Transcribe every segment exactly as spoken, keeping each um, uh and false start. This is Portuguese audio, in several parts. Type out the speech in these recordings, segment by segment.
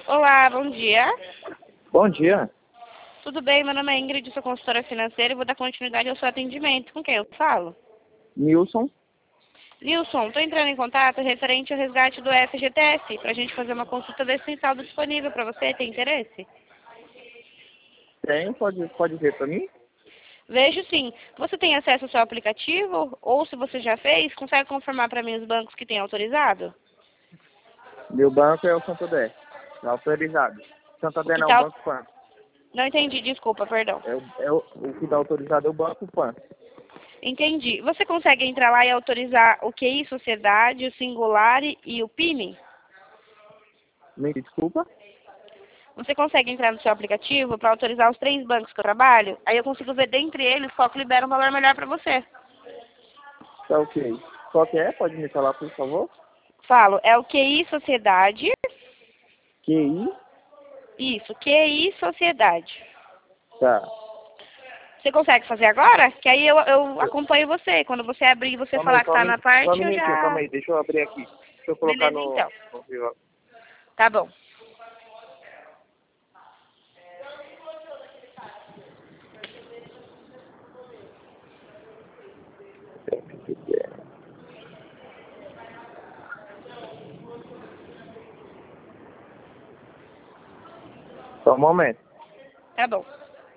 Olá, bom dia. Bom dia. Tudo bem? Meu nome é Ingrid, sou consultora financeira e vou dar continuidade ao seu atendimento. Com quem eu falo? Nilson. Nilson, estou entrando em contato referente ao resgate do F G T S, para a gente fazer uma consulta desse sem saldo disponível para você. Tem interesse? Tem? Pode, pode ver para mim? Vejo sim. Você tem acesso ao seu aplicativo? Ou se você já fez, consegue confirmar para mim os bancos que têm autorizado? Meu banco é o Santander. Tá autorizado. O Santander que não, o tá... Banco Pan. Não entendi, desculpa, perdão. É, o- é o, o que está autorizado é o Banco Pan. Entendi. Você consegue entrar lá e autorizar o Q I Sociedade, o Singular e o P I N? Me desculpa? Você consegue entrar no seu aplicativo para autorizar os três bancos que eu trabalho? Aí eu consigo ver dentre eles qual que libera um valor melhor para você. Tá ok. Qual que é? Pode me falar, por favor? Falo, é o Q I Sociedade. Q I? Isso, Q I Sociedade. Tá. Você consegue fazer agora? Que aí eu, eu acompanho você. Quando você abrir e você Calma aí, falar que só um, está na min- só um parte, eu minutinho, calma já... aí. Deixa eu abrir aqui. Deixa eu colocar Beleza, no... então. no viva- Tá bom. Só um momento. Tá bom.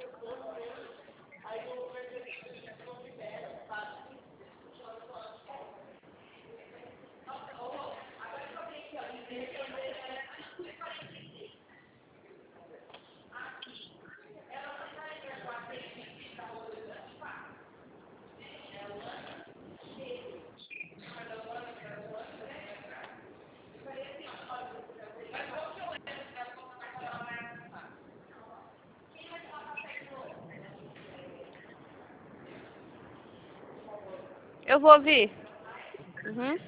Eu vou ouvir. Uhum.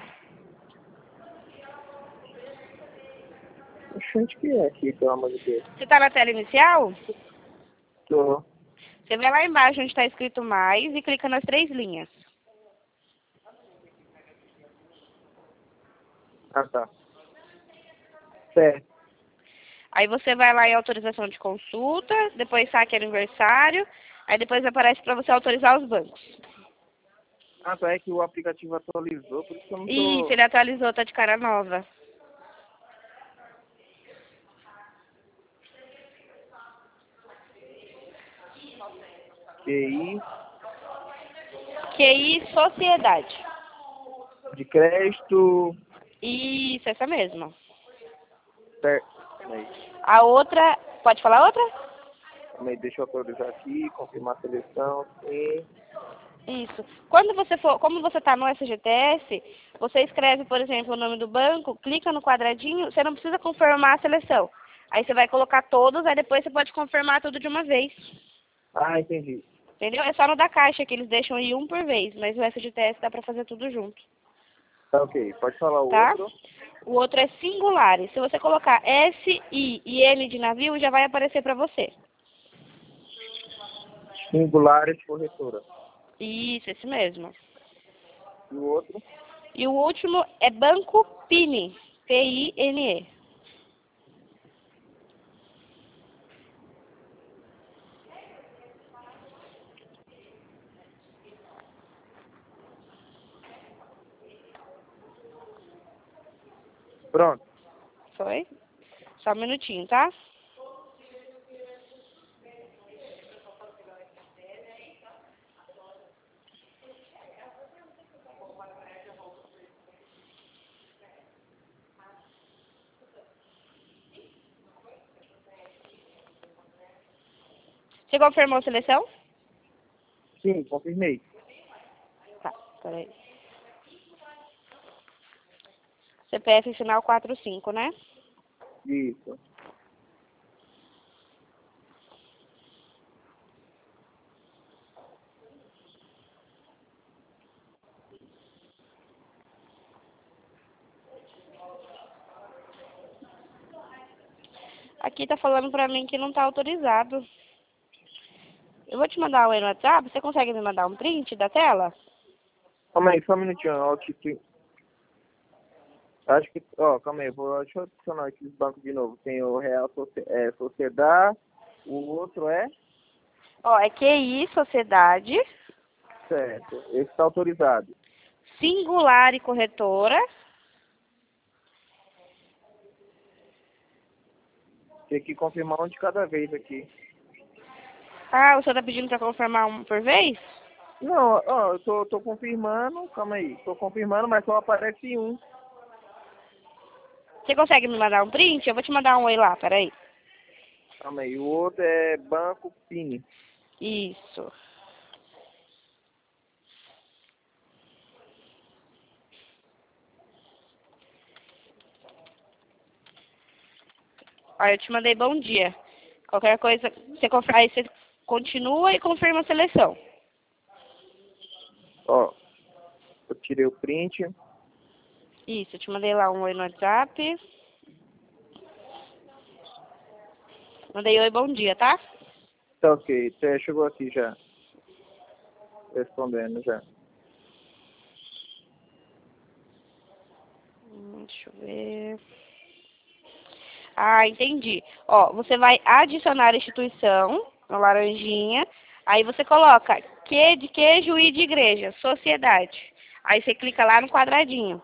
Onde que é aqui, pelo amor de Deus? Você está na tela inicial? Tô. Você vai lá embaixo onde está escrito mais e clica nas três linhas. Ah, tá. Certo. Aí você vai lá em autorização de consulta, depois saque aniversário, aí depois aparece para você autorizar os bancos. Ah, tá. É que o aplicativo atualizou, por isso que eu não Isso, tô... ele atualizou, tá de cara nova. Q I... Q I Sociedade. De crédito... Isso, essa mesma. Per... Aí, A outra, pode falar outra? aí, deixa eu atualizar aqui, confirmar a seleção, sim. Isso. Quando você for, como você está no F G T S, você escreve, por exemplo, o nome do banco, clica no quadradinho, você não precisa confirmar a seleção. Aí você vai colocar todos, aí depois você pode confirmar tudo de uma vez. Ah, entendi. Entendeu? É só no da Caixa que eles deixam ir um por vez, mas o F G T S dá para fazer tudo junto. Tá ok. Pode falar o Tá? outro? O outro é singular. Se você colocar S, I e N de navio, já vai aparecer para você. Singulares corretora. Isso, esse mesmo. E o outro? E o último é Banco P I N E. P I N E. Pronto. Foi? Só um minutinho, tá? Você confirmou a seleção? Sim, confirmei. Tá, peraí. C P F final quatro cinco, né? Isso. Aqui tá falando pra mim que não tá autorizado. Eu vou te mandar um aí no WhatsApp. Você consegue me mandar um print da tela? Calma aí, só um minutinho. Alt, Acho que, ó, calma aí, vou, deixa eu adicionar aqui os bancos de novo. Tem o Real Socie- é, Sociedade, o outro é, Ó, é Q I, Sociedade, certo, esse está autorizado. Singular e Corretora, Tem que confirmar um de cada vez aqui. ah, o senhor tá pedindo para confirmar um por vez? Não, ó, eu tô, tô confirmando, calma aí, tô confirmando, mas só aparece um. Você consegue me mandar um print? Eu vou te mandar um oi lá, peraí. Calma aí, o outro é Banco Pini. Isso. Aí eu te mandei bom dia. Qualquer coisa, você, conf- aí você continua e confirma a seleção. Ó, eu tirei o print. Isso, eu te mandei lá um oi no WhatsApp. Mandei oi, bom dia, tá? Tá ok, tá, chegou aqui já. Respondendo já. Hum, deixa eu ver. Ah, entendi. Ó, você vai adicionar a instituição, na laranjinha. Aí você coloca Q de queijo e de igreja, sociedade. Aí você clica lá no quadradinho.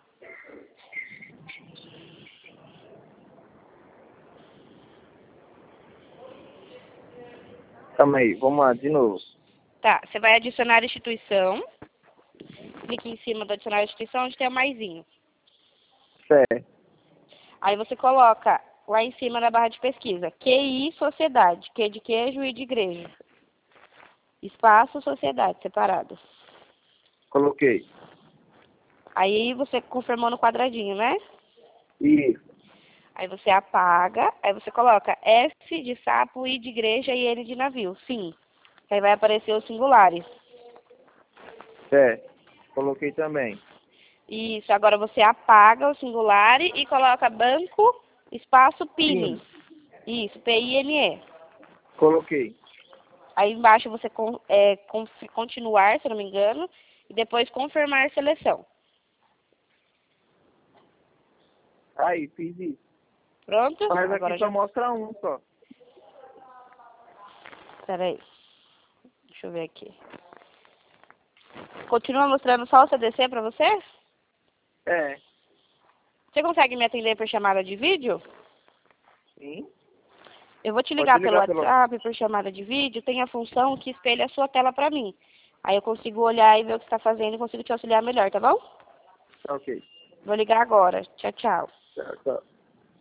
Calma aí, vamos lá, de novo. Tá, você vai adicionar a instituição. Clique em cima do adicionar a instituição, onde tem o maisinho. Certo. Aí você coloca lá em cima na barra de pesquisa, Q I Sociedade, Q de queijo e de igreja. Espaço Sociedade, separadas. Coloquei. Aí você confirmou no quadradinho, né? Isso. Aí você apaga, aí você coloca S de sapo, I de igreja e N de navio. Sim. Aí vai aparecer os singulares. Certo. Coloquei também. Isso, agora você apaga o singular e coloca banco, espaço, Pini. Pini. Isso, P I N E. Coloquei. Aí embaixo você con- é, conf- continuar, se eu não me engano, e depois confirmar seleção. Aí, fiz isso. Pronto? Mas aqui Agora só já... mostra um só. Peraí. Deixa eu ver aqui. Continua mostrando só o C D C pra você? É. Você consegue me atender por chamada de vídeo? Sim. Eu vou te Pode ligar pelo ligar pelo... WhatsApp, por chamada de vídeo. Tem a função que espelha a sua tela pra mim. Aí eu consigo olhar e ver o que você está fazendo e consigo te auxiliar melhor, tá bom? Ok. Vou ligar agora. Tchau, tchau. Tchau, tchau.